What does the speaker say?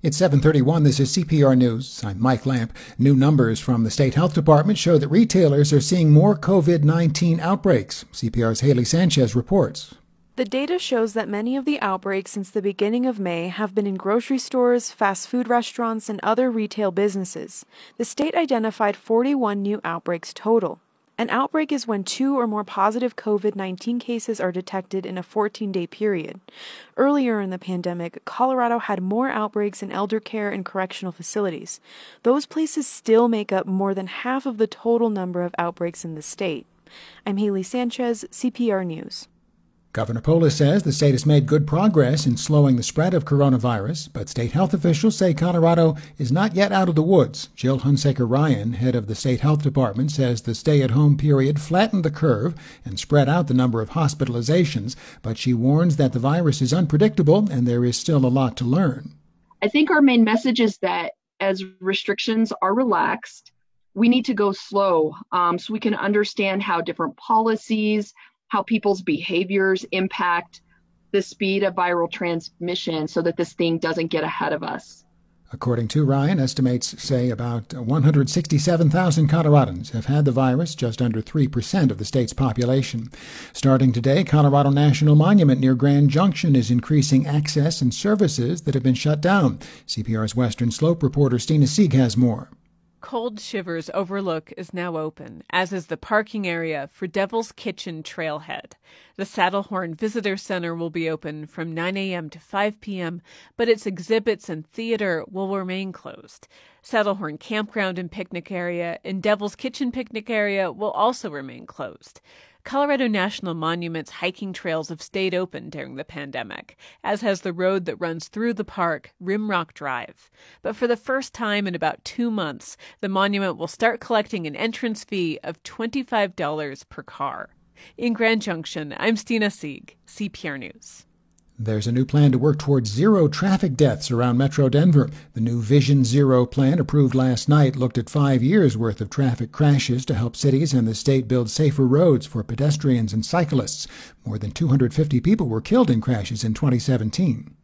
It's 7:31. This is CPR News. I'm Mike Lamp. New numbers from the State Health Department show that retailers are seeing more COVID-19 outbreaks. CPR's Haley Sanchez reports. The data shows that many of the outbreaks since the beginning of May have been in grocery stores, fast food restaurants, and other retail businesses. The state identified 41 new outbreaks total. An outbreak is when 2 or more positive COVID-19 cases are detected in a 14-day period. Earlier in the pandemic, Colorado had more outbreaks in elder care and correctional facilities. Those places still make up more than half of the total number of outbreaks in the state. I'm Haley Sanchez, CPR News. Governor Polis says the state has made good progress in slowing the spread of coronavirus, but state health officials say Colorado is not yet out of the woods. Jill Hunsaker-Ryan, head of the State Health Department, says the stay-at-home period flattened the curve and spread out the number of hospitalizations, but she warns that the virus is unpredictable and there is still a lot to learn. I think our main message is that as restrictions are relaxed, we need to go slow so we can understand how different policies, how people's behaviors impact the speed of viral transmission so that this thing doesn't get ahead of us. According to Ryan, estimates say about 167,000 Coloradans have had the virus, just under 3% of the state's population. Starting today, Colorado National Monument near Grand Junction is increasing access and services that have been shut down. CPR's Western Slope reporter Stina Sieg has more. Cold Shivers Overlook is now open, as is the parking area for Devil's Kitchen Trailhead. The Saddlehorn Visitor Center will be open from 9 a.m. to 5 p.m., but its exhibits and theater will remain closed. Saddlehorn Campground and Picnic Area and Devil's Kitchen Picnic Area will also remain closed. Colorado National Monument's hiking trails have stayed open during the pandemic, as has the road that runs through the park, Rimrock Drive. But for the first time in about 2 months, the monument will start collecting an entrance fee of $25 per car. In Grand Junction, I'm Stina Sieg, CPR News. There's a new plan to work towards zero traffic deaths around Metro Denver. The new Vision Zero plan, approved last night, looked at 5 years' worth of traffic crashes to help cities and the state build safer roads for pedestrians and cyclists. More than 250 people were killed in crashes in 2017.